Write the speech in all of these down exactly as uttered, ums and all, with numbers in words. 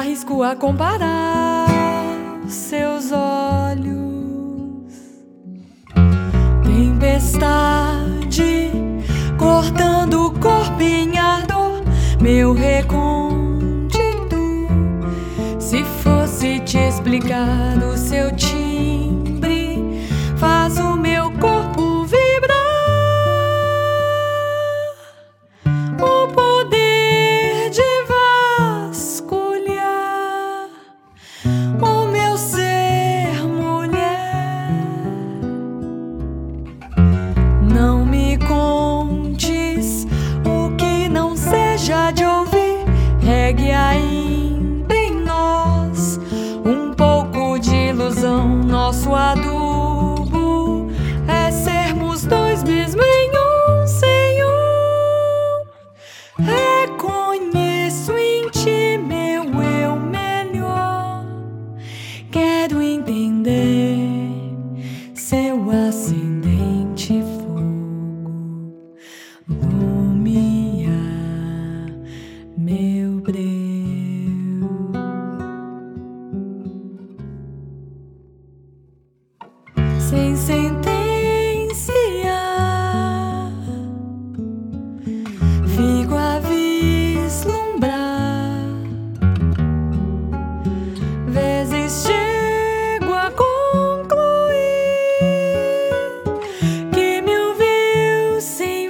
arrisco a comparar seus olhos. Tempestade cortando o corpo em ardor, meu recôndito. Se fosse te explicar, o seu timbre faz o meu corpo vibrar. O poder de vasculhar o meu ser mulher. Não me contes o que não seja de ouvir. Regue ainda em nós um pouco de ilusão. Nosso adubo é sermos dois mesmo em um, Senhor. Reconheço em ti meu eu melhor. Quero entender seu ascendente fogo, lumiar meu breu. Sem sentenciar, fico a vislumbrar. Vezes chego a concluir que me ouviu sem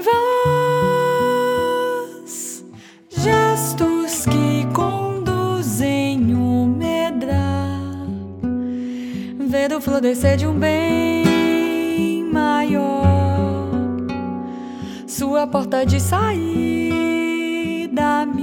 voz, gestos que conduzem o medrar, ver o florescer de um bem maior, sua porta de saída.